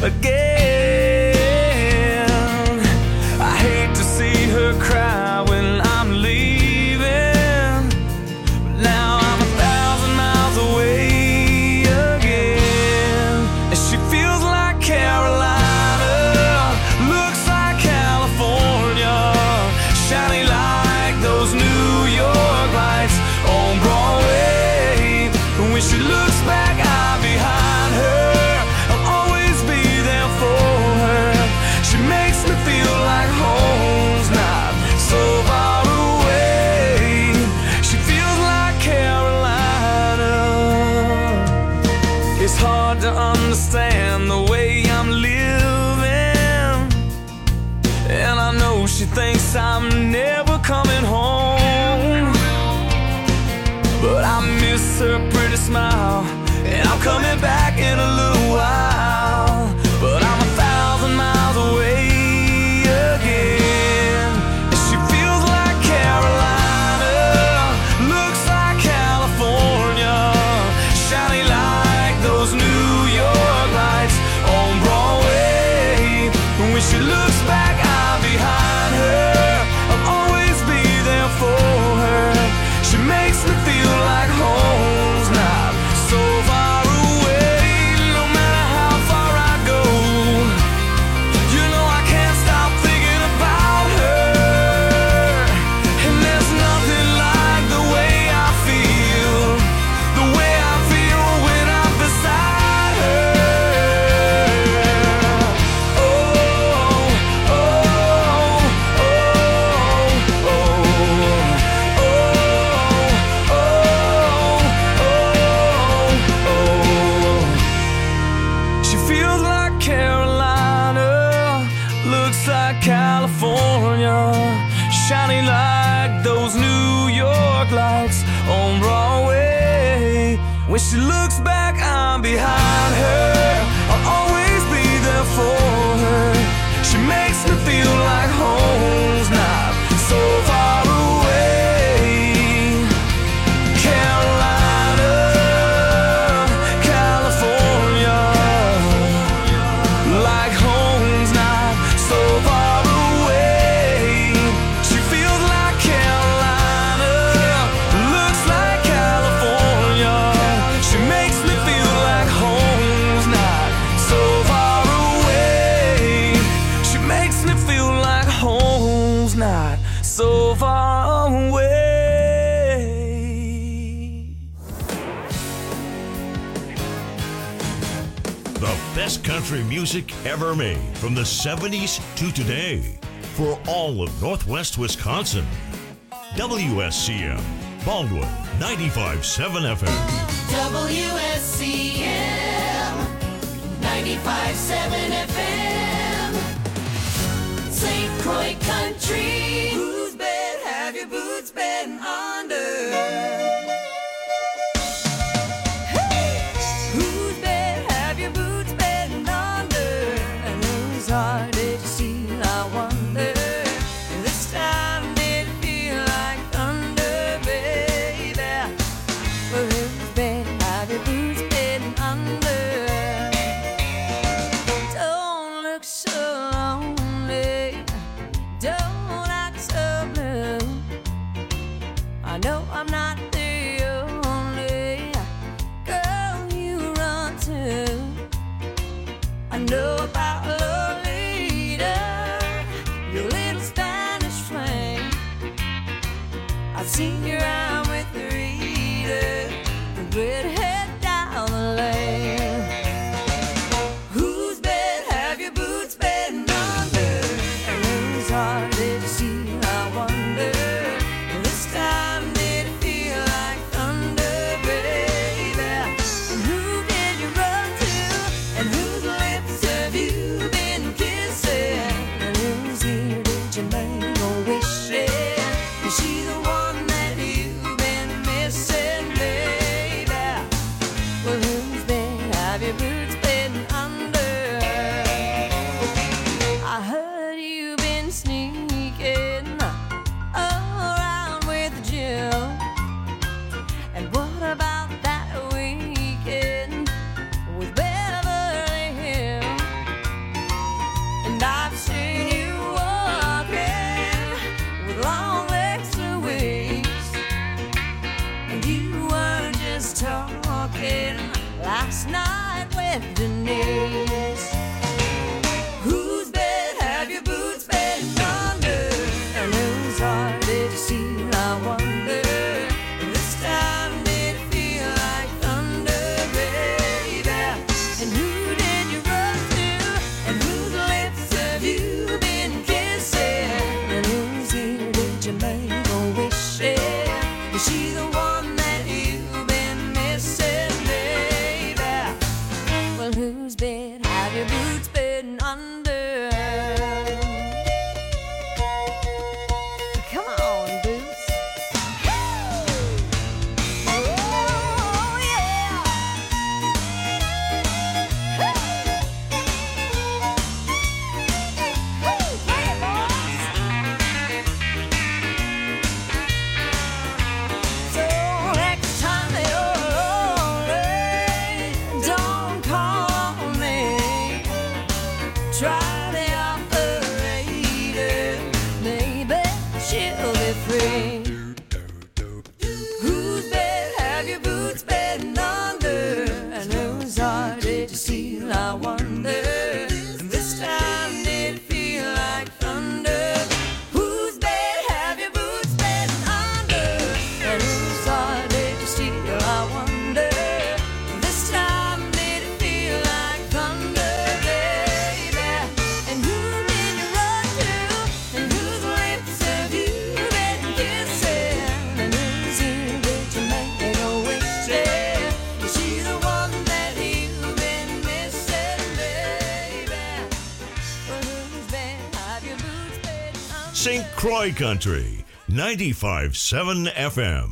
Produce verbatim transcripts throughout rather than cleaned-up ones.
again. I hate to see her cry when I'm leaving, but now I'm a thousand miles away again. And she feels like Carolina, looks like California, shiny like those New York lights on Broadway. And when she looks back, I'm behind her. I'll always be there for her. She makes me feel like home's not so far away. She feels like Carolina. It's hard to understand the way I'm living, and I know she thinks I'm never coming home. But I miss her pretty smile, and I'm coming back in a little while. But I'm a thousand miles away again. And she feels like Carolina, looks like California, shiny like those New York lights on Broadway. And when she looks back, I'm behind her. I'll always be there for her. She makes me feel like home's not so far away. No matter how far I go, you know I can't stop thinking about her. And there's nothing like the way I feel, the way I feel when I'm beside her. Oh, oh, oh, oh, oh, oh, oh, oh. She feels like Carolina, looks like California, shining like those New York lights on Broadway. When she looks back, I'm behind her. I'll always be there for her. She makes me feel like home's not so far away. Carolina, California, like home's not so far away. She feels like Carolina, looks like California. She makes me feel like home's not so far away. She makes me feel like home's not so far away. The best country music ever made from the seventies to today for all of Northwest Wisconsin. W S C M, Baldwin, ninety-five point seven F M. W S C M ninety-five point seven F M. Saint Croix Country. Whose bed have your boots been under? Hey! Whose bed have your boots been under? And whose heart did you steal, I wonder? This time did it feel like thunder, baby? Well, whose bed have your boots been under? Don't look so lonely. Don't destinies. Whose bed have your boots been under? And whose heart did you steal, I wonder? This time did it feel like thunder, baby? And who did you run to? And whose lips have you been kissing? And whose ear did you make a wish in? Is she the one that you've been missing, baby? Well, whose bed have your boots been under? Come on, boots. Oh, yeah. Hey, play it, boys. So next time you're lonely, don't call me. Try the operator, maybe she'll be free. Whose bed have your boots been under? And whose heart did you steal, I wonder? This time did it feel like thunder? Whose bed have your boots been under? And whose heart did you steal, I wonder? This time did it feel like thunder, baby? And who did you run to? And whose lips have you been kissing? And whose ear did you make a wish in? Is she the one that you've been missing, baby? Well, whose bed have your boots been under? Saint Croix Country, ninety-five point seven F M.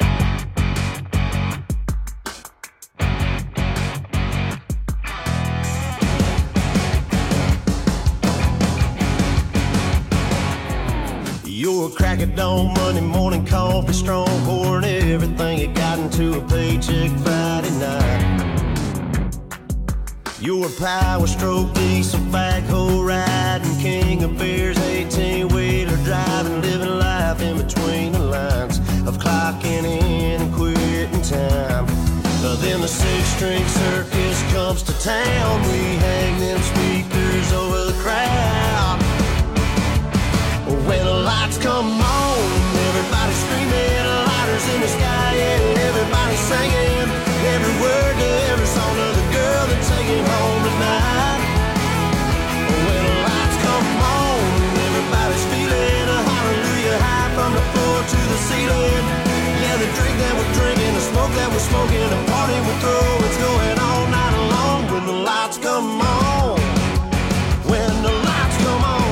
You're a crack at dawn, Monday morning coffee, strong pouring everything you got into a paycheck Friday night. You're a power stroke, diesel backhoe riding, king of beers, eighteen-wheeler driving, living life in between the lines of clocking in and quitting time. But then the six-string circus comes to town, we hang them speakers over the crowd. When the lights come on, everybody's screaming, lighters in the sky, yeah, everybody's singing every word to every song of the girl they're taking home tonight. When the lights come on, everybody's feeling a hallelujah high from the floor to the ceiling. Yeah, the drink that we're drinking, the smoke that we're smoking, the party we're throwing, it's going all night long. When the lights come on, when the lights come on.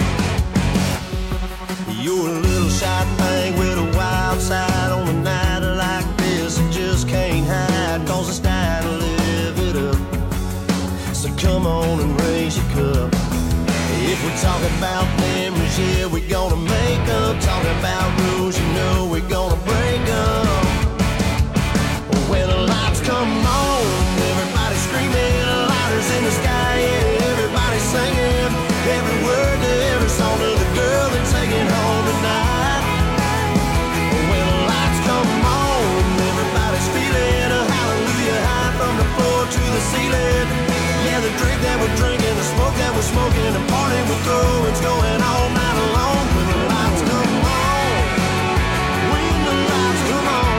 You're a little shot thing with a wild side on a night like this. You just can't hide, cause it's time to live it up. So come on and raise your cup. If we talk about memories, yeah, we're gonna make up. Talking about rules, you know we're gonna break up. When the lights come on, everybody's screaming, lighters in the sky, yeah, everybody's singing every word to every song of the girl they're taking home tonight. When the lights come on, everybody's feeling a hallelujah high from the floor to the ceiling. Yeah, the drink that we're drinking, the smoke that we're smoking, the party we're throwing, it's going all night long. When the lights come on, when the lights come on.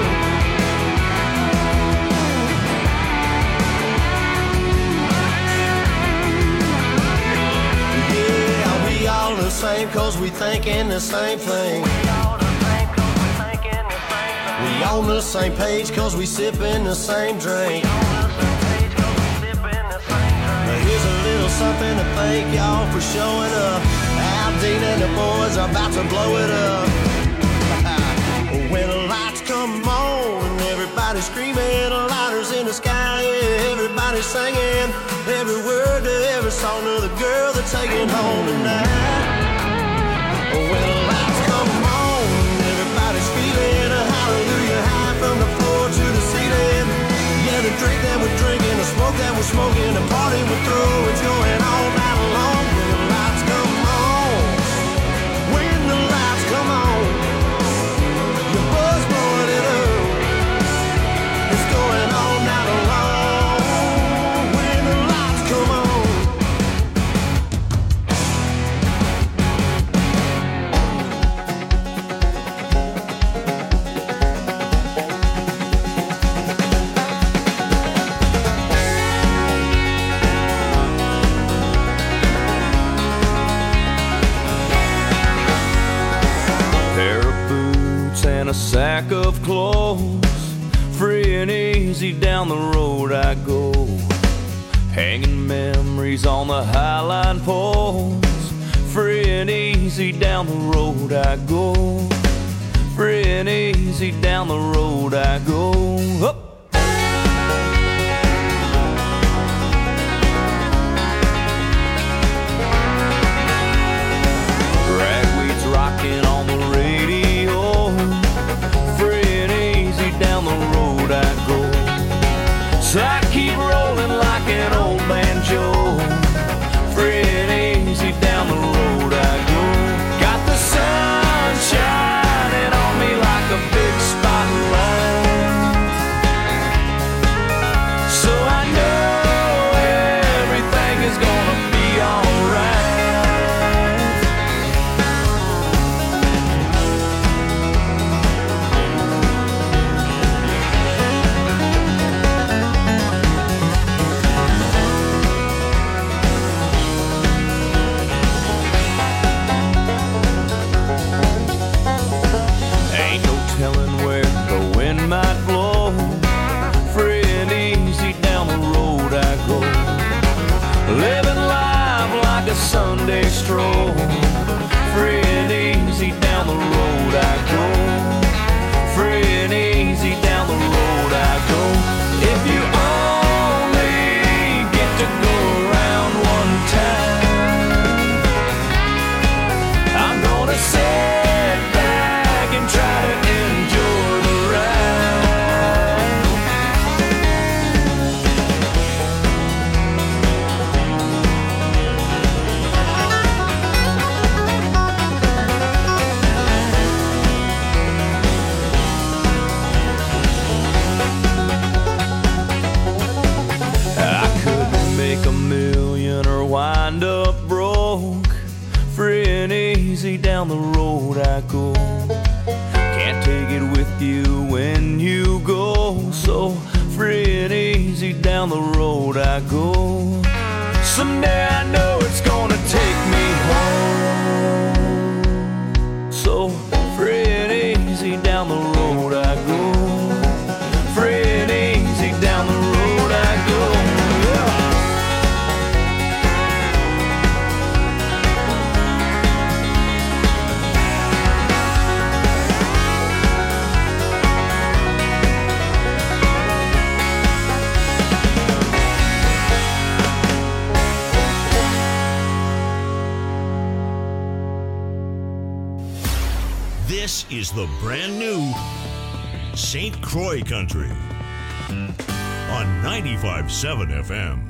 Yeah, we all the same cause we thinking the same thing. We on the same page cause we sipping the same drink. Now here's a little something to thank y'all for showing up. Al Dean and the boys are about to blow it up. When the lights come on, everybody's screaming, lighters in the sky, yeah, everybody's singing every word to every song of the girl they're taking home tonight. When the lights come on, everybody's feeling a hallelujah high from the floor to the ceiling. Yeah, the drink that we're drinking, the smoke that we're smoking, the party we're throwing, it's going all night long. When the lights come on, when the lights come on, your buzz blowing it up, it's going all night long. When a sack of clothes. Free and easy down the road I go, hanging memories on the highline poles. Free and easy down the road I go, free and easy down the road I go. Up. Ragweed's rocking on the radio. Free and easy down the road I go. So I keep rolling like an old banjo. Free and easy down the road I go. Got the sun shining on me like a big spotlight. So I know everything is gonna be alright. Ain't no telling where the wind might blow. Free and easy down the road I go, living life like a Sunday stroll. Free and easy down the road I go, free and easy down the road I go. If you only get to go around one time, I'm gonna sit back and try to enjoy the ride. I could make a million or wind up broke. Free and easy down the road I go. Can't take it with you when you go. So free and easy down the road I go. Someday I know it's gonna take me home. So free and easy down the road I go, free and easy down the road I go. Yeah. This is the brand new Saint Croix Country on ninety-five point seven F M.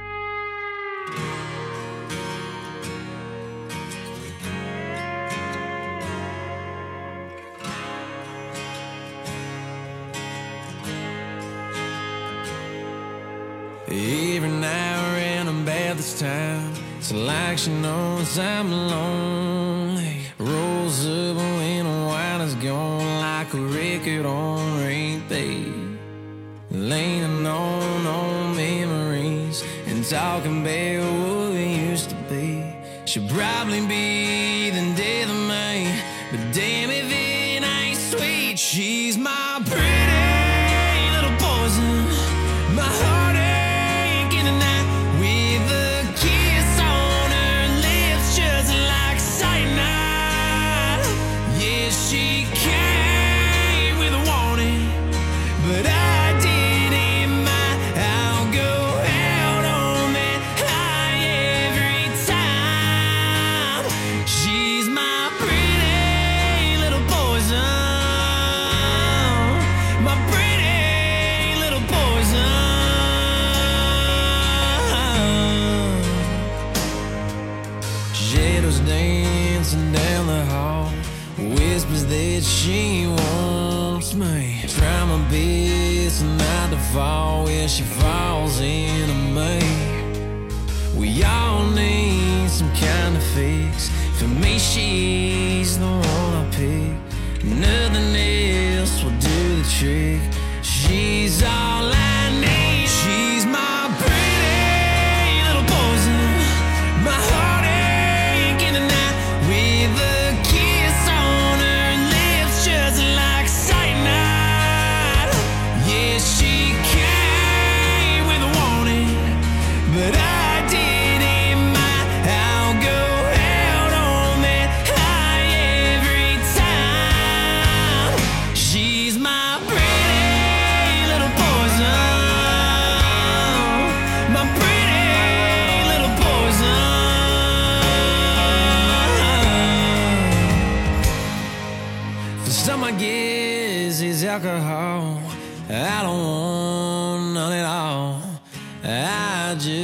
Every now and then I'm bad this time. It's like she knows I'm lonely. Rolls up when the wine is gone like a record on repeat. Leaning on old memories and talking about what we used to be. She'll probably be the death of me, but damn if it ain't sweet. She's my pretty little poison, my heartache in the night, with a kiss on her lips just like cyanide. Yeah, she came with a warning, but I didn't mind. I'll go out on that high every time. She's my pretty little poison, my pretty little poison. Shadows dancing down the hall, whispers that she wants me. Try my best not to fall where she falls into me. We all need some kind of fix. For me, she's the one I pick. Nothing else will do the trick. She's all I need. She's my pretty little poison, my heartache in the night, with a kiss on her lips just like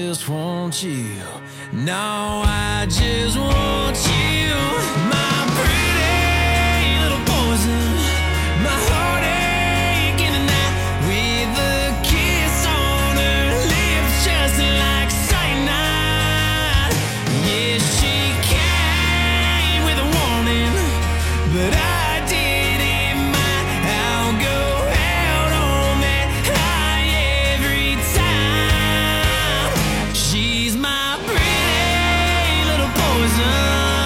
just want you. No, I just want you. My pretty little poison. My heartache in the night. With a kiss on her lips just like cyanide. Yeah, she came with a warning, but I didn't mind. I'll go out on that high every time. She's my pretty little poison.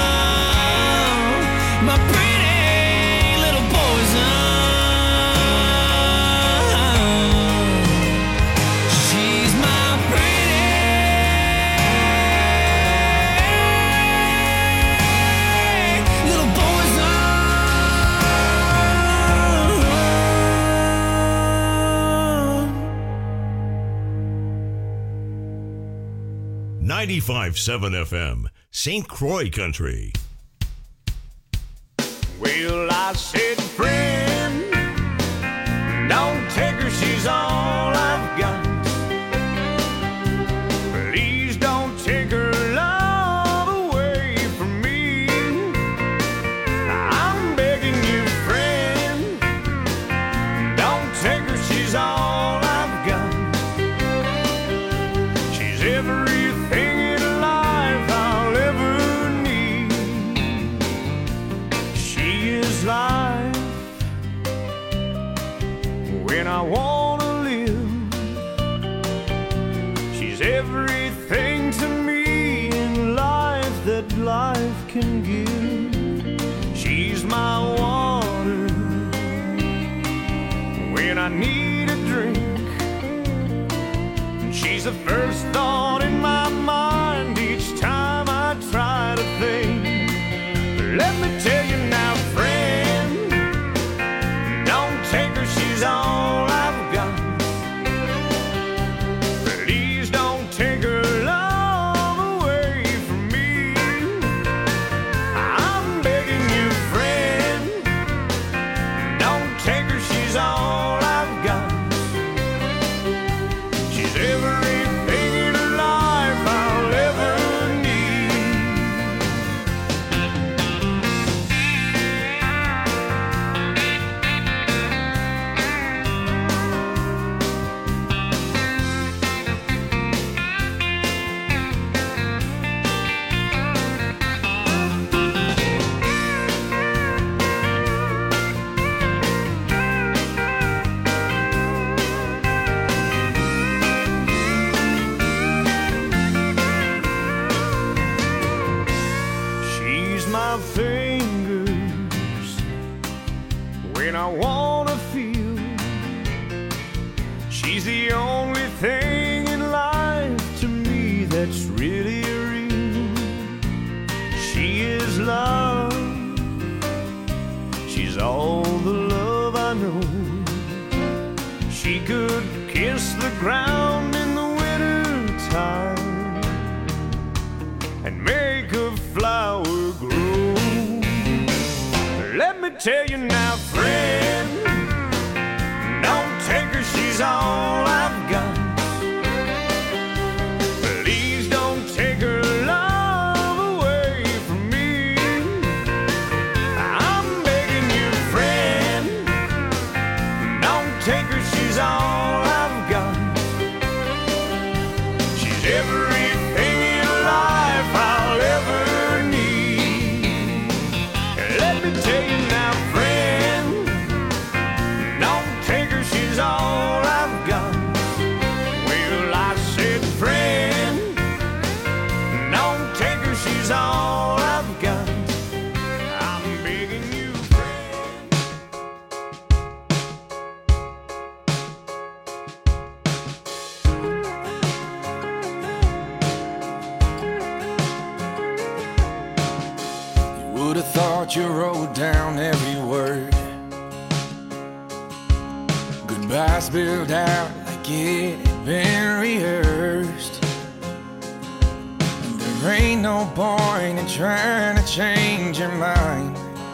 My pretty little poison. She's my pretty little poison. ninety-five point seven F M, Saint Croix Country. Well, I said, friend, don't take her, she's all I've got. Please don't take her love away from me. I'm begging you, friend, don't take her, she's all I've got. She's everything in life I'll ever need. She is life when I wanna live. She's everything to me in life that life can give. She's my water when I need a drink. She's the first thought in my mind each time I try to think. Let me tell you now, friend, don't take her, she's all I've got. Please don't take her love away from me. I'm begging you, friend, don't take her, she's all I've got. She's everything in life I'll ever need. She's my fingers when I wanna feel. She's the only thing in life to me that's really real. She is love. She's all the love I know. She could kiss the ground in the winter time and make a flower grow. Let me tell you now, friend, don't take her, she's all I've got. Please don't take her love away from me. I'm begging you, friend, don't take her, she's all I've got. She's everything in life I'll ever need. Let me tell you now, friend, don't take her, she's all I've got. Well, I said, friend, don't take her, she's all I've got. I'm begging you, friend. You would have thought you wrote down every word. Goodbye spelled out like it had been rehearsed. And there ain't no point in trying to change your mind.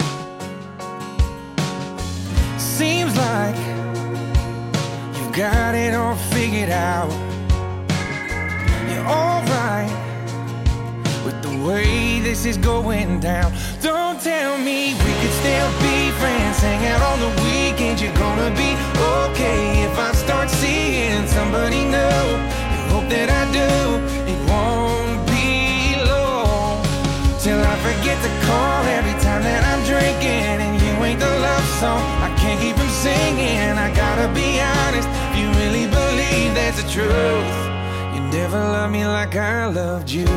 Seems like you've got it all figured out. You this is going down. Don't tell me we could still be friends, hang out on the weekends. You're gonna be okay if I start seeing somebody new. You hope that I do. It won't be long till I forget to call every time that I'm drinking, and you ain't the love song I can't keep from singing. I gotta be honest, if you really believe that's the truth, you never loved me like I loved you.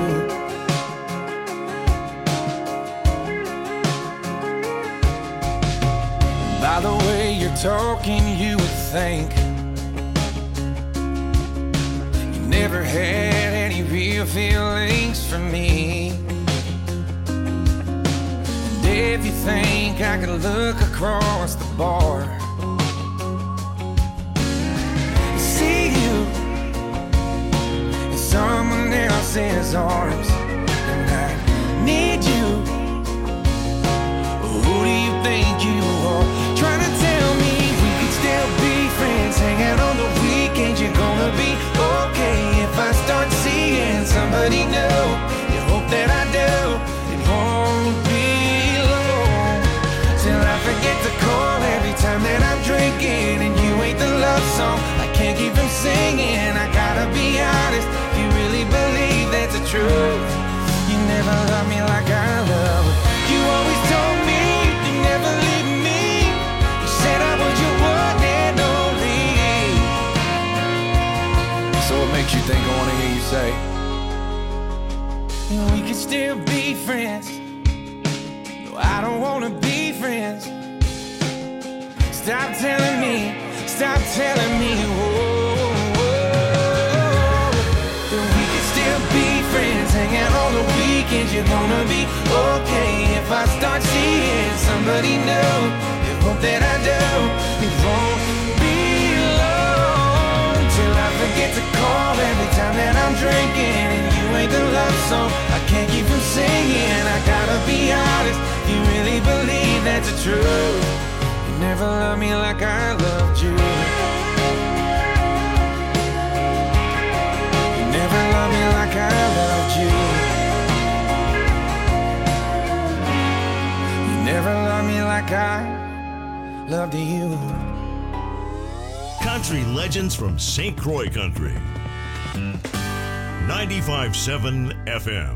By the way you're talking, you would think you never had any real feelings for me. And if you think I could look across the bar, see you in someone else's arms, and I need you. Who do you think you are? Trying to tell me we could still be friends, hang out on the weekends. You're gonna be okay if I start seeing somebody new. You hope that I do. It won't be long till I forget to call every time that I'm drinking, and you ain't the love song I can't keep from singing. I gotta be honest, if you really believe that's the truth, you never loved me like I love. You always told me you never leave me. You said I was your one and only. So what makes you think I wanna hear you say we could still be friends? No, I don't wanna be friends. Stop telling me, stop telling me, whoa, whoa, that we could still be friends, hang out on the weekends. You're gonna be okay if I start seeing somebody new. You hope that I do. It won't be long till I forget to call every time that I'm drinking, and you ain't the love song I can't keep from singing. I gotta be honest, you really believe that's the truth. You never loved me like I loved you. You never loved me like I loved you. You never loved me like I loved you. Country legends from Saint Croix Country. ninety-five point seven F M.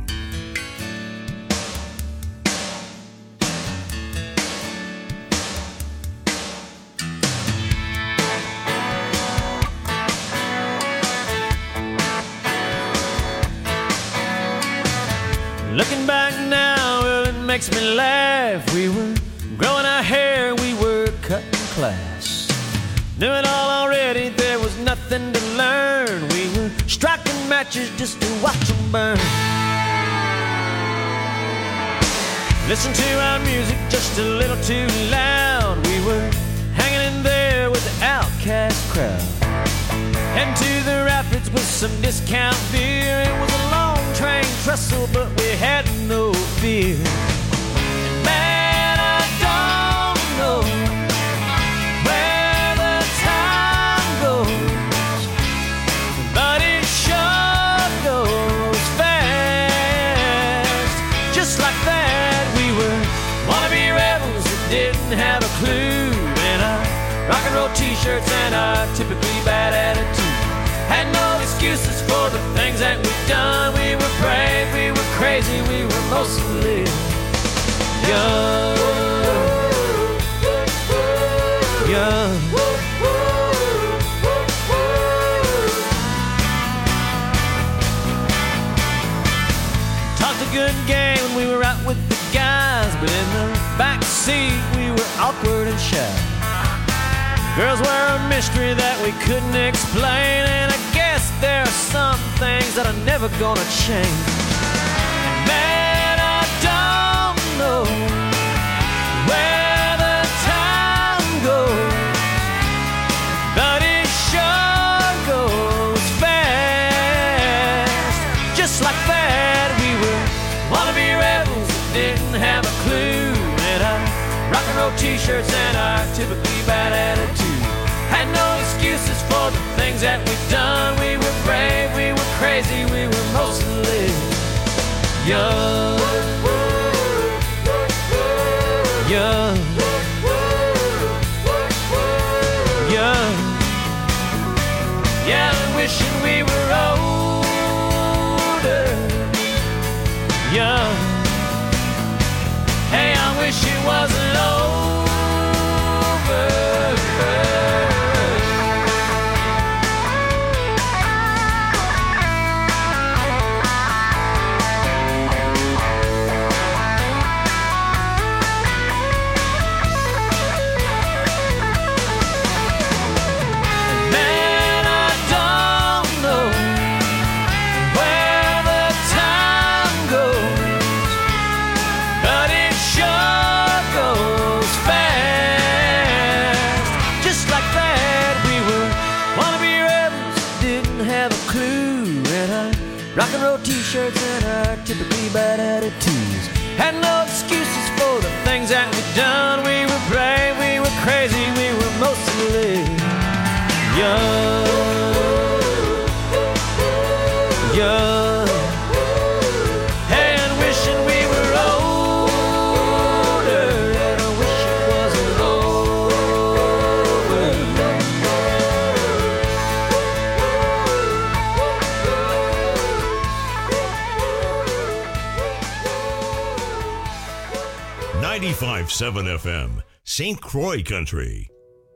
Looking back now, well, it makes me laugh. We were growing our hair, we were cutting class. Knew it all already, there was nothing to learn. We were striking matches just to watch them burn. Listen to our music just a little too loud. We were hanging in there with the outcast crowd. Heading to the rapids with some discount beer. It was a long train trestle, but we had no fear. And man, I don't know where the time goes, but it sure goes fast. Just like that, we were wannabe rebels that didn't have a clue. And our rock and roll t-shirts and our typically bad attitude. Had no excuses for the things that we've done. We were brave, we were crazy, we were mostly young. Young. Talked a good game when we were out with the guys, but in the back seat we were awkward and shy. Girls were a mystery that we couldn't explain, and I guess there are some things that are never gonna change. And man, I don't know where the time goes, but it sure goes fast. Just like that, we were wannabe rebels that didn't have a clue. And our rock and roll t-shirts and our typically bad attitude. Had no excuses for the things that we've done. We were brave, we were crazy, we were mostly young. young. Hey, I wish it wasn't over. Rock and roll t-shirts and our typically bad attitudes. Had no excuses for the things that we'd done. We were brave, we were crazy, we were mostly young. Young. Hey, and wishing we were older. And I wish it wasn't over. ninety-five point seven F M, Saint Croix Country.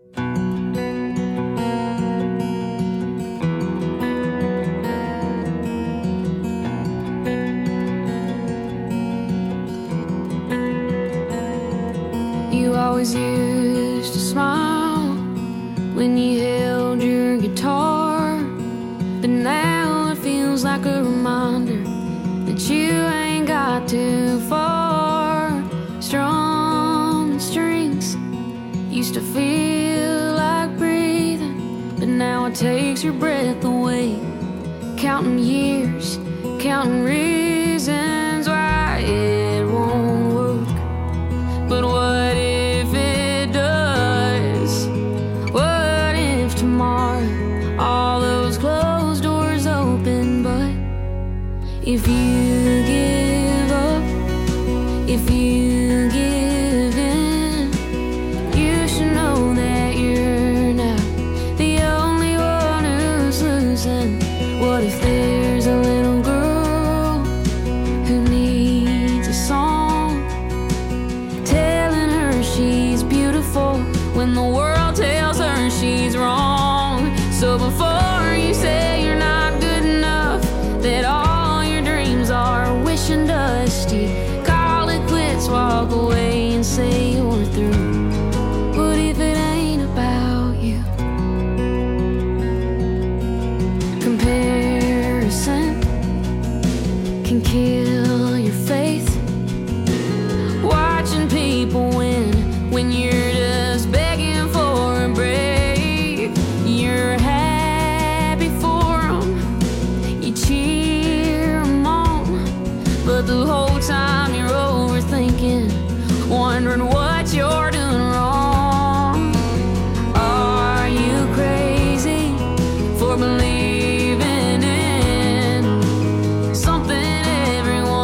You always used to smile when you held your guitar, but now it feels like a reminder that you ain't got too far. Strum strings used to feel like breathing, but now it takes your breath away. Counting years, counting reasons why it won't work. But what if it does? What if tomorrow all those closed doors open? But if you give up, if you give in, you should know that you're not the only one who's losing. What if there's a little girl who needs a song telling her she's beautiful when the world tells her she's wrong? So before you say you're not good enough, that all your dreams are wishing dusty, call it quits, walk away and say you're through. What if it ain't about you? Comparison can kill your faith. Watching people win when you're just begging for a break. You're happy for them, you cheer them on, but the whole time you're overthinking, wondering what you're doing wrong. Are you crazy for believing in something everyone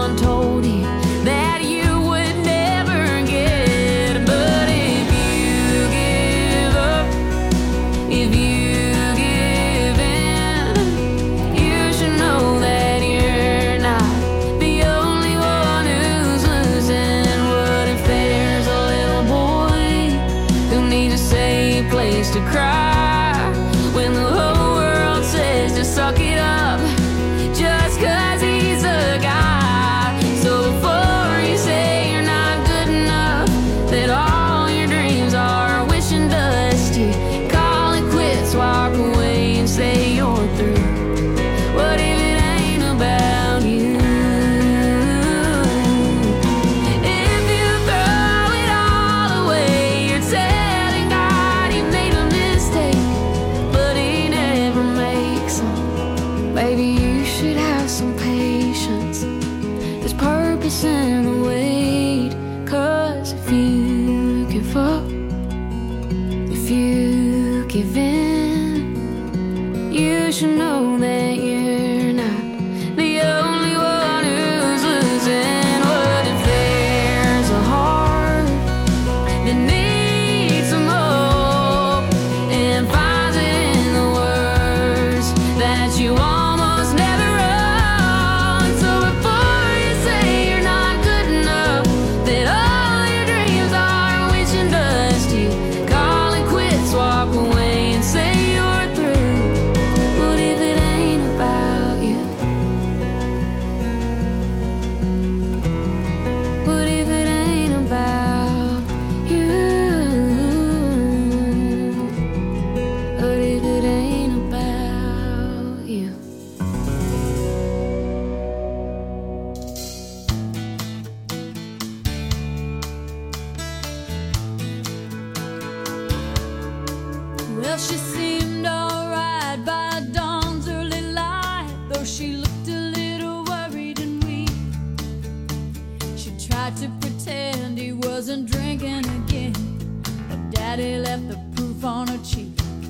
Well, she seemed alright by dawn's early light, though she looked a little worried and weak. She tried to pretend he wasn't drinking again, but Daddy left the proof on her cheek.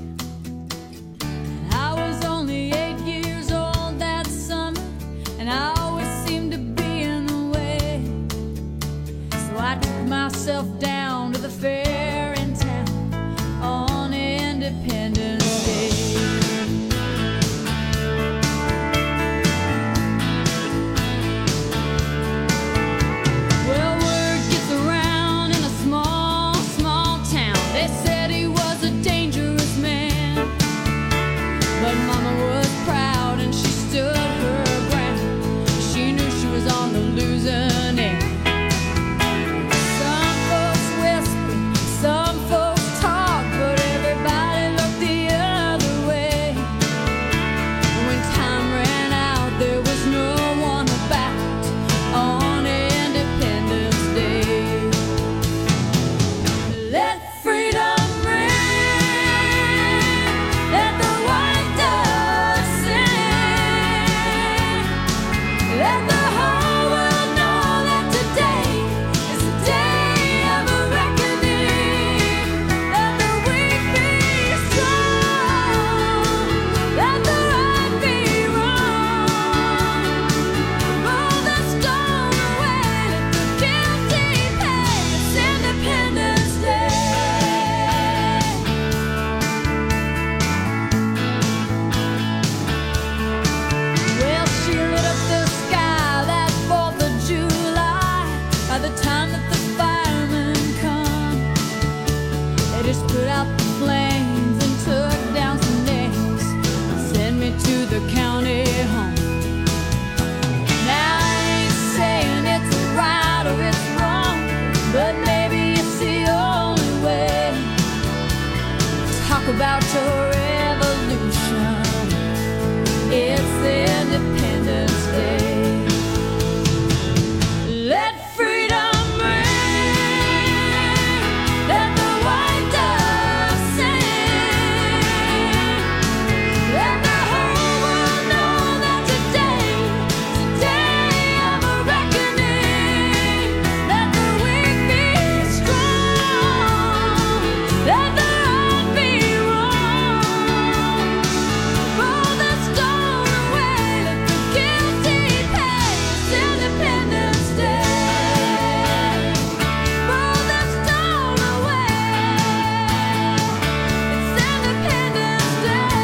And I was only eight years old that summer, and I always seemed to be in the way. So I took myself down to the fair in town on Independence Day. Well, word gets around in a small, small town. They said he was a dangerous man, but Mama was proud and she stood her ground. She knew she was on the losing end. Some folks whisper, some folks talk, but everybody looked the other way. When time ran out, there was no one about on Independence Day. Let freedom ring, let the white dove sing, let the whole world know that today is the day of a reckoning. Let the weak be strong, let the right be wrong. Roll the stone away, let the guilty pay. It's Independence Day. Well, she lit up the sky that fourth of July. By the time that the firemen come, they just put out the flames and took down some names and sent me to the county home. Now I ain't saying it's right or it's wrong, but maybe it's the only way. Talk about your revolution. It's Independence Day. Let freedom ring, let the white dove sing, let the whole world know that today is the day of a reckoning. Let the weak be strong, let the right be wrong. Roll the stone away, let the guilty pay. It's Independence Day. Roll the stone away. It's Independence Day.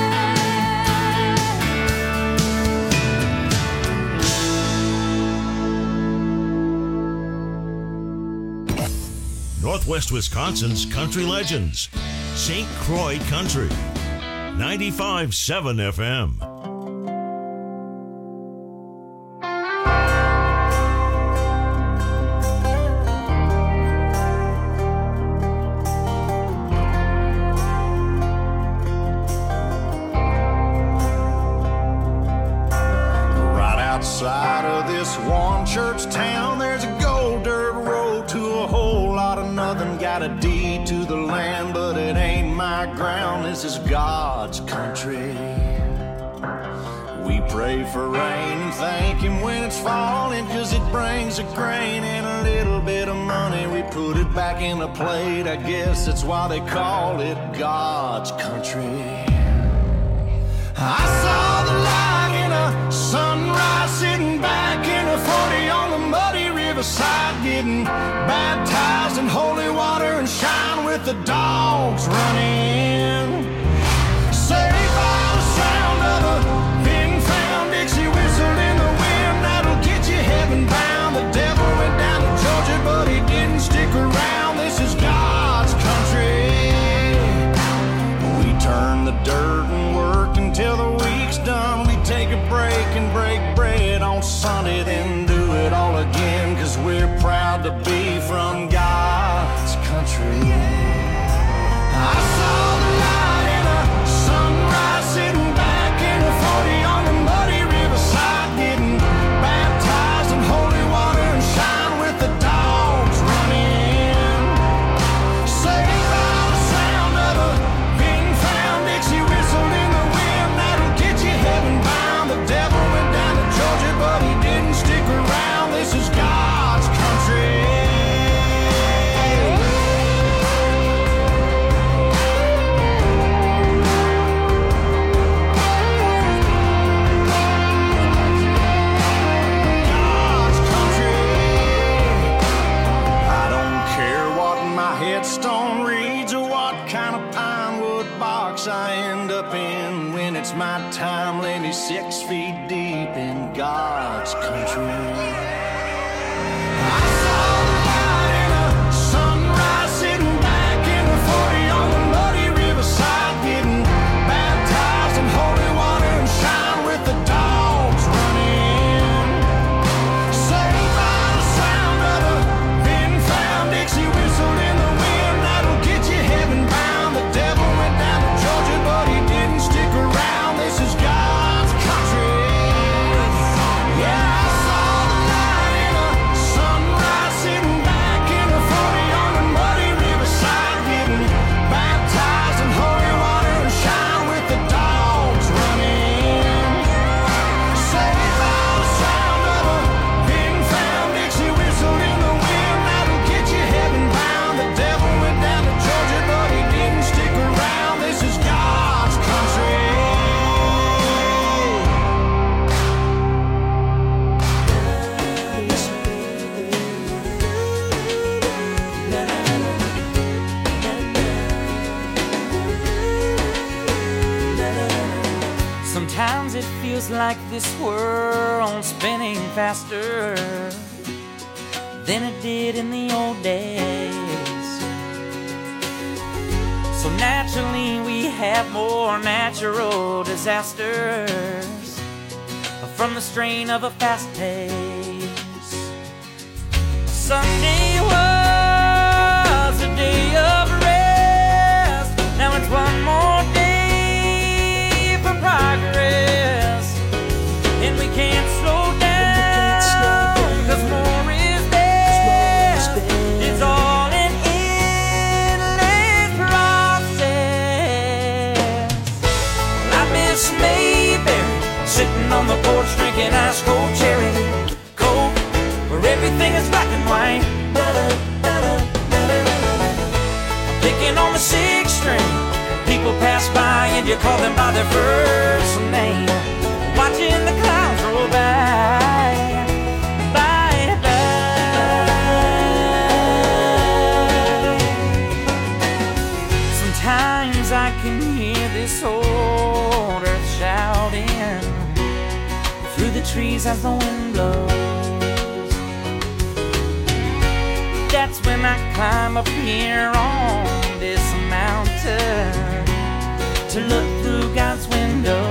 Northwest Wisconsin's country legends. Saint Croix Country. ninety-five point seven F M. Right outside of this one church town, there's a gold dirt road to a whole lot of nothing. Got a deed to the land, but it ain't my ground. This is God's country. We pray for rain and thank Him when it's falling, 'cause it brings a grain and a little bit of money. We put it back in the plate, I guess that's why they call it God's country. I saw the light in a sunrise, sitting back in a forty on the muddy riverside, getting baptized in holy water and shine with the dogs running. Saved by the sound of a pin-found Dixie whistle in the wind that'll get you heaven bound. The devil went down to Georgia, but he didn't stick around. This is God's country. We turn the dirt and work until the week's done. We take a break and break bread on Sunday, then do it all again, 'cause we're proud to be from God's country. I saw the light in a sunrise, sitting back in a forty on the muddy riverside, getting baptized in holy water and shine with the dogs running. Saved by the sound of a pin-found six feet deep in God's country. Sometimes it feels like this world's spinning faster than it did in the old days. So naturally we have more natural disasters from the strain of a fast pace. Sunday was a day of rest. Now it's one more day for progress, and we can't slow down, cause more is best. It's all an endless process. I miss Mayberry, sitting on the porch drinking ice cold cherry coke, where everything is black and white. Picking on the sixth string, people pass by and you call them by their first name. Watching the clouds roll by, by, by. Sometimes I can hear this old earth shouting through the trees as the wind blows. That's when I climb up here on this mountain to look through God's window.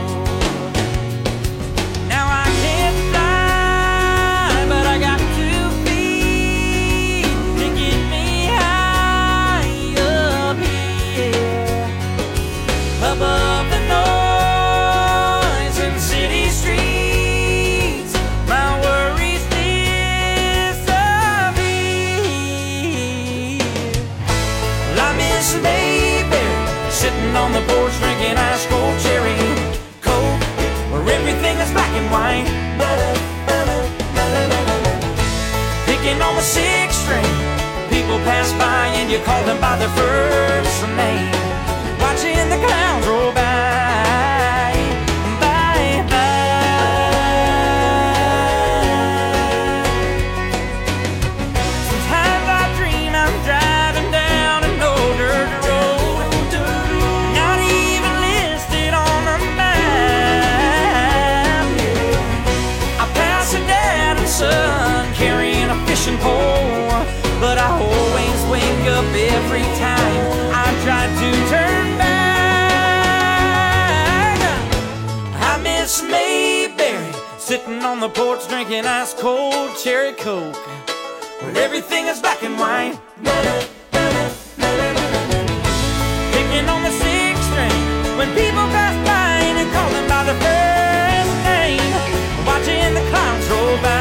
Now I can't fly, but I got two feet to get me high up here, above the noise in city streets. My worries disappear. Well, I miss Mayberry, sitting on the porch drinking ice cold cherry coke, where everything is black and white. Picking on the sixth string, people pass by and you call them by their first name. Watching the clouds roll by, by, by. Sometimes I dream I'm driving down an old dirt road, not even listed on the map. I pass a dad and son carrying a fishing pole, but I always wake up every time I try to turn back. I miss Mayberry, sitting on the porch drinking ice cold cherry coke, where everything is black and white. Picking on the sixth string, when people pass by and you call them by their first name. Watching the clouds roll by,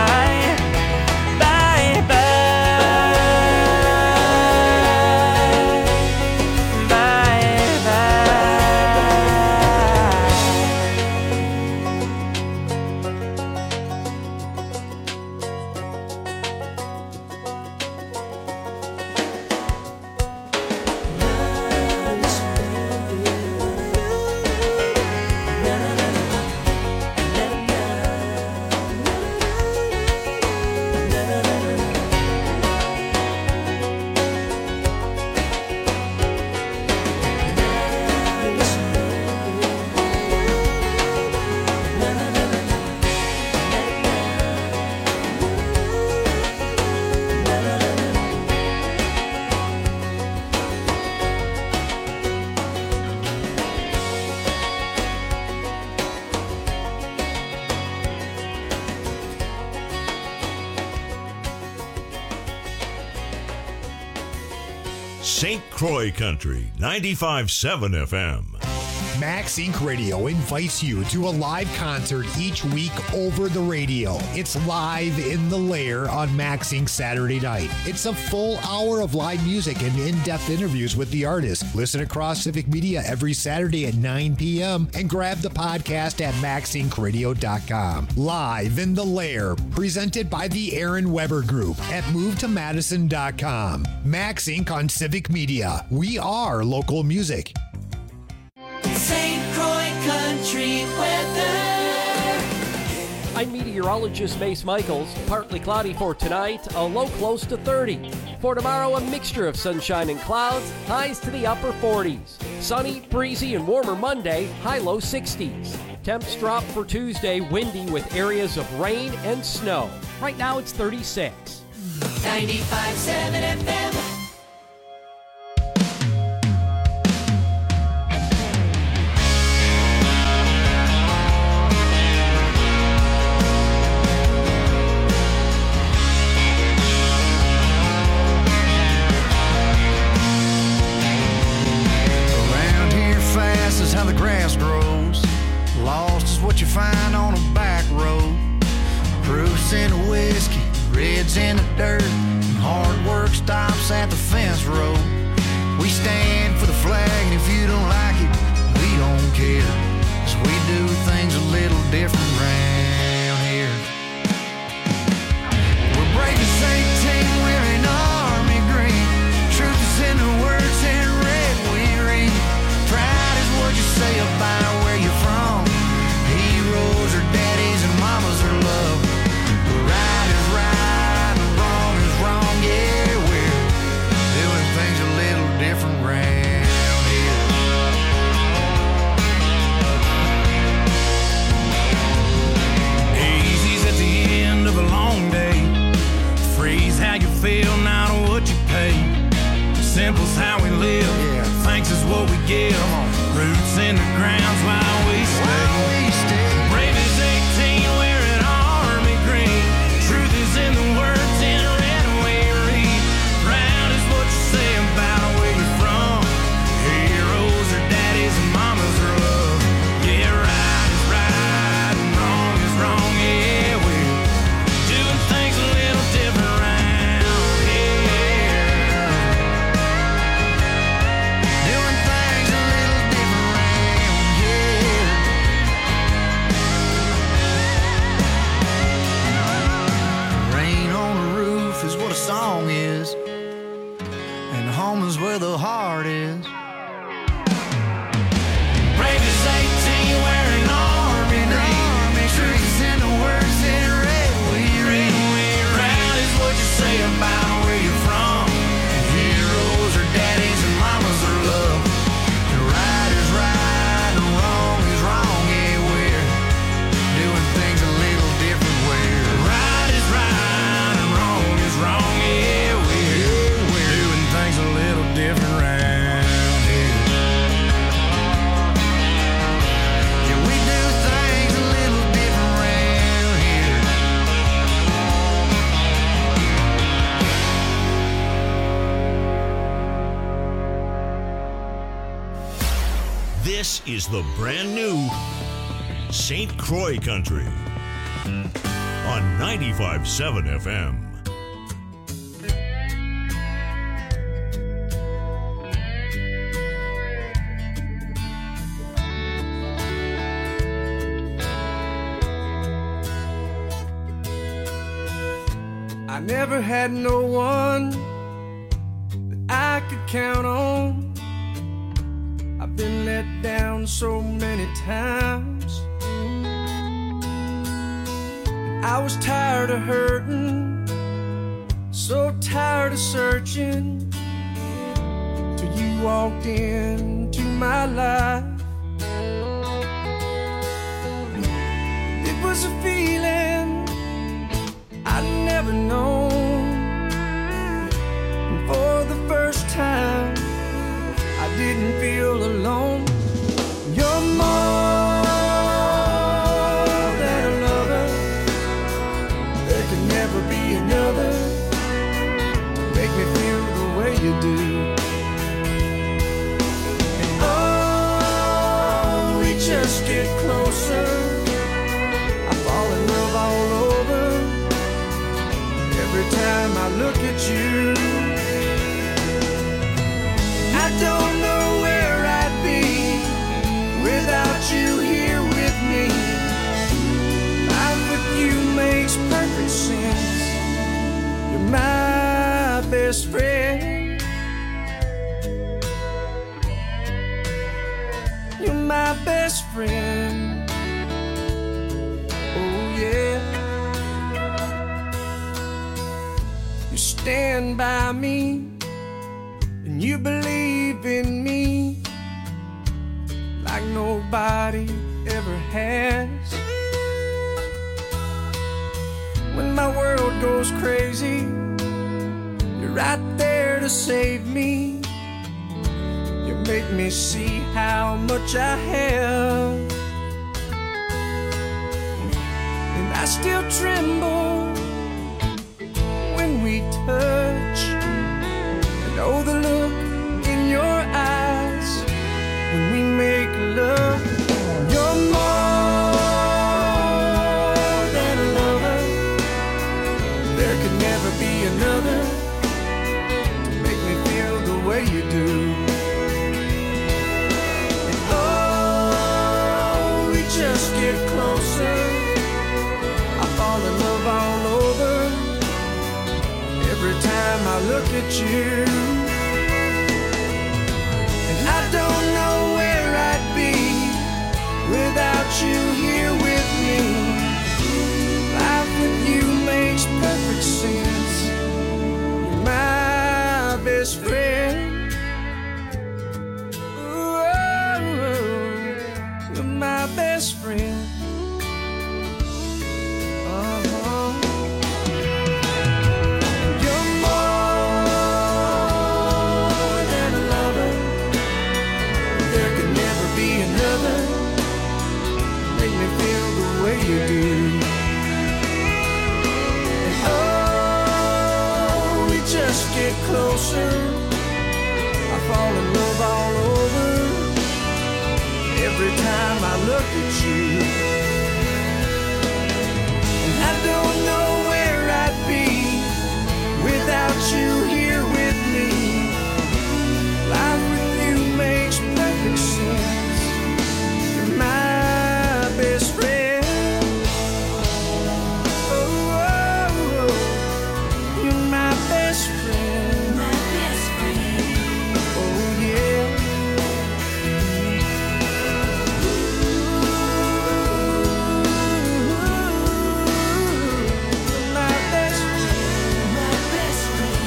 by, by, by, by. Saint Croix Country, ninety-five point seven F M. Max Incorporated. Radio invites you to a live concert each week over the radio. It's Live in the Lair on Max Incorporated. Saturday night. It's a full hour of live music and in-depth interviews with the artist. Listen across Civic Media every Saturday at nine p.m. and grab the podcast at max inc radio dot com. Live in the Lair, presented by the Aaron Weber Group at move to madison dot com. Max Incorporated on Civic Media. We are local music. Saint Croix Country weather. I'm meteorologist Mace Michaels. Partly cloudy for tonight, a low close to thirty. For tomorrow, a mixture of sunshine and clouds, highs to the upper forties. Sunny, breezy, and warmer Monday, high low sixties. Temps drop for Tuesday, windy with areas of rain and snow. Right now it's thirty-six. ninety-five point seven F M. How the grass grows. Lost is what you find on a back road. Proofs in the whiskey, reds in the dirt, and hard work stops at the fence road. We stand for the flag, and if you don't like it, we don't care, 'cause we do things a little different round here. We're brave as eighteen, wearing army green. Truth is in the words in red we read. Pride is what you say about where you're from. Heroes are daddies and mamas are love. Right is right and wrong is wrong. Yeah, we're doing things a little different round here. Easy's at the end of a long day. Freeze how you feel, not what you pay. Simple's how we live. Yeah. Thanks is what we give. Roots in the ground's while we stay. While we stay. Brave as eighteen, wearing army green. Truth is in the words in red we read. Proud is what you say about where you're from. Heroes are daddies and mamas are love. Yeah, right is right and wrong is wrong. Yeah, we're doing things a little different round here. Doing things a little different round here. Rain on the roof is what a song is, and home is where the heart is. Brave as eighteen, wearing army green. Truth is in the words in red we read. Proud is what you say about where you're from. Heroes are daddies and mamas are love. And right is right and wrong is wrong. Yeah, we're doing things a little different. Where right is right and wrong is wrong. Yeah, we're, we're doing things a little different round here. Yeah, we do things a little different round here. This is the brand new Saint Croix Country on ninety-five point seven F M. I never had no one that I could count on. I've been let down so many times. I was tired of hurting, so tired of searching, till you walked into my life. It was a feeling I'd never known, and for the first time I didn't feel alone. You're more than a lover. There can never be another. Make me feel the way you do. just get closer, I fall in love all over. Every time I look at you, I don't know where I'd be without you here with me. Life with you makes perfect sense. You're my best friend. You're my best friend. Oh yeah. You stand by me and you believe in me like nobody ever has. When my world goes crazy, you're right there to save me. You make me see how much I have, and I still tremble when we touch. And oh, the look in your eyes when we make love. You're more than a lover. There could never be another to make me feel the way you do. And oh, we just get closer, I fall in love all over. Every time I look at you, and I don't know where I'd be without you here with me. Life with you makes perfect sense. You're my best friend. Ooh, you're my best friend. Uh-huh. You're more than a lover. There could never be another make me feel the way you do. And oh, we just get closer, I fall in love all over. Every time I look at you, and I don't know where I'd be without you here with me. Life with you makes perfect sense. You're my best friend. Oh, oh, oh. You're my best friend. My best friend. Oh yeah. You're my best friend. My best friend.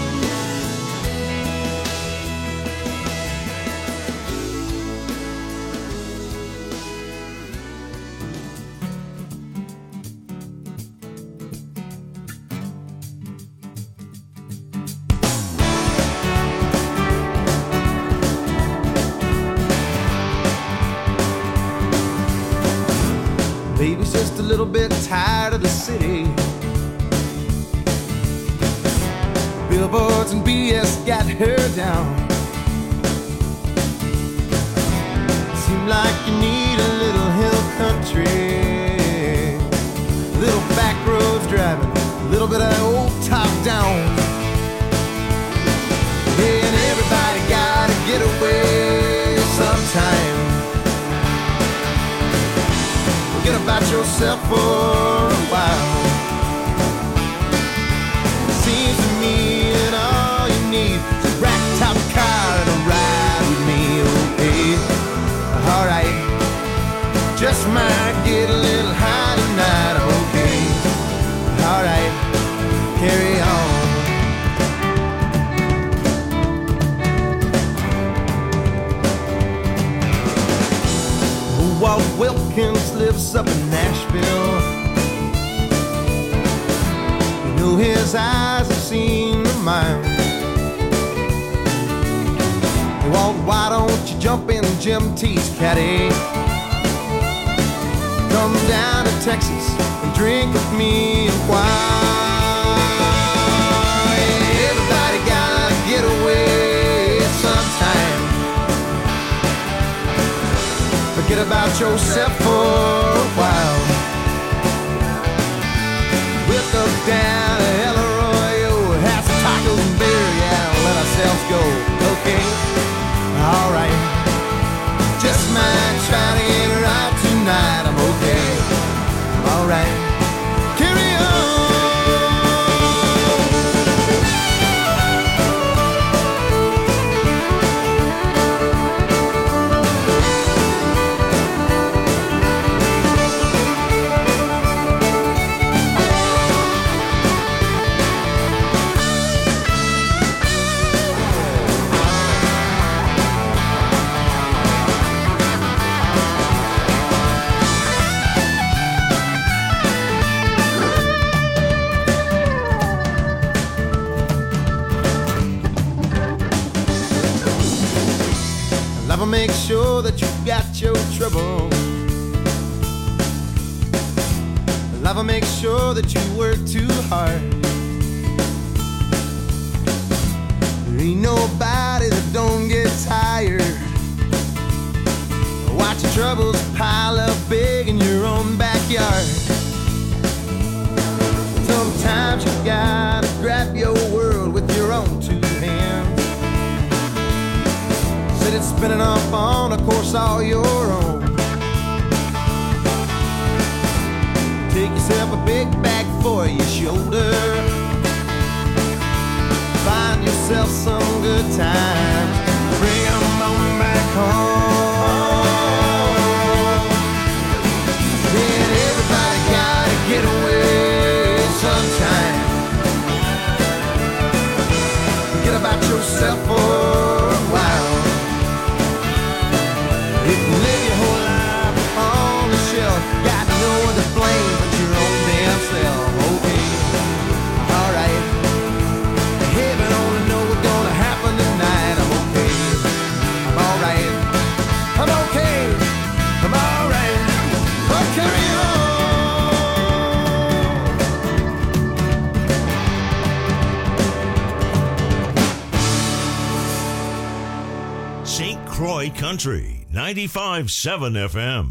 Baby's just a little bit tired of the city. Billboards and B S got her down. Seem like you need a little hill country, little back roads driving, a little bit of old top down. Yeah, and everybody gotta get away sometime. Forget about yourself for a while. Seems to me that all you need is a ragtop car to ride with me, okay? Alright, just might get a little high tonight, okay? Alright, carry on. Walt Wilkins lives up in Nashville. You know his eyes have seen the mine. Walt, why don't you jump in Jim T's caddy? Come down to Texas and drink with me and wine. Everybody gotta get away sometime. Forget about yourself for a while. We'll go down to El Arroyo, have some tacos and beer, yeah, let ourselves go, okay? Alright, just might try to get her out tonight, I'm okay. Alright, carry on. Love will make sure that you got your trouble. Love will make sure that you work too hard. There ain't nobody that don't get tired. Watch your troubles pile up big in your own backyard. Sometimes you gotta grab your world with your own two hands. Set it spinning off on a course all your own. Take yourself a big bag for your shoulder. Find yourself some good times. Bring 'em on back home. Then everybody gotta get away sometime. Forget about yourself for a while. You can live your whole life on the shelf. Got no one to blame but your own damn self. Okay, alright. Heaven only know what's gonna happen tonight. I'm okay, I'm alright. I'm okay, I'm alright. Oh, carry on. Saint Croix Country, ninety-five point seven F M.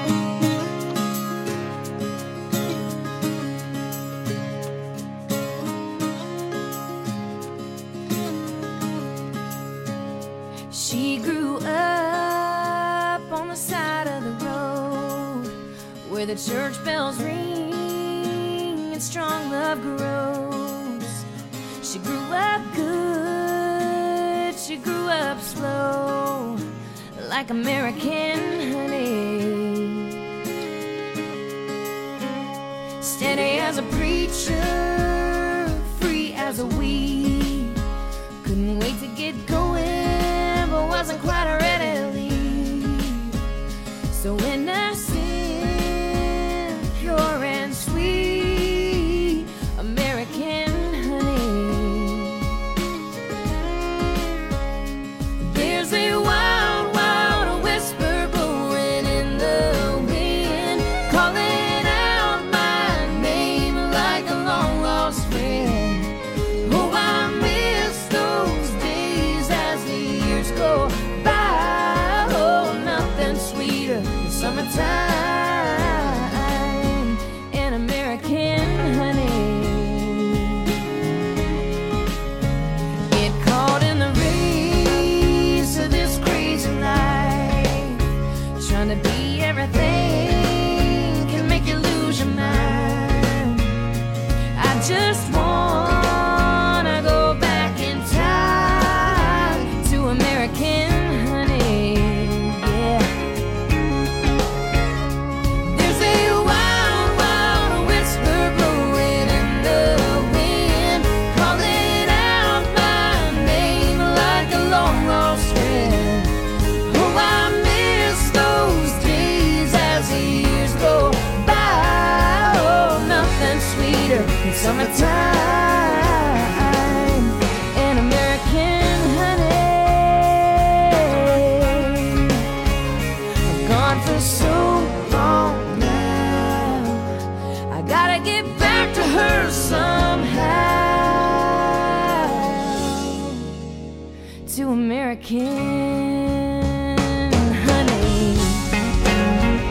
She grew up on the side of the road where the church bells ring and strong love grows. She grew up good, she grew up slow, like American honey. Steady as a preacher, free as a weed. Couldn't wait to get going, but wasn't quite ready to leave. So innocent, pure and sweet, American honey. There's a wild, wild whisper blowing in the wind, calling out my name like a long lost friend. Oh, I miss those days as the years go by. Oh, nothing sweeter than summertime and American honey. Get caught in the race of this crazy life, trying to be everything can make you lose your mind. I just wanna go back in time to American honey, yeah. There's a wild, wild whisper blowing in the wind, calling out my name like a long lost friend. Oh, I miss those days as the years go by. Oh, nothing sweeter than summertime and American honey. I've gone for so long now, I gotta get back to her somehow. To American honey.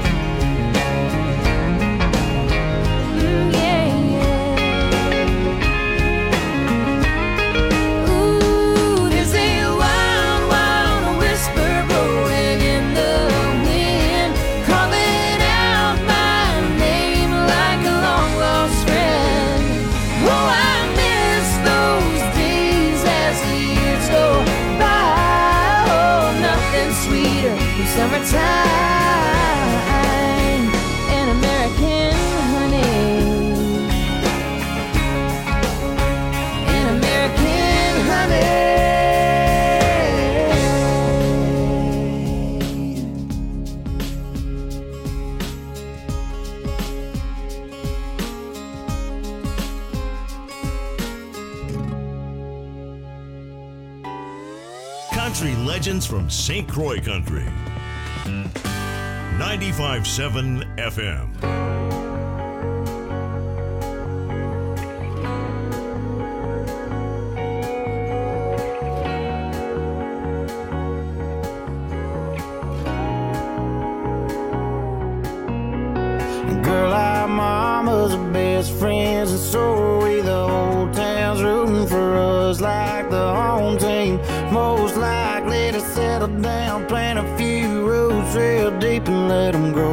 country legends from Saint Croix Country. ninety-five point seven F M. Girl, our mamas are best friends, and so are we. The whole town's rooting for us like the home team. Most likely to settle down, plant a few roots real deep and let them grow.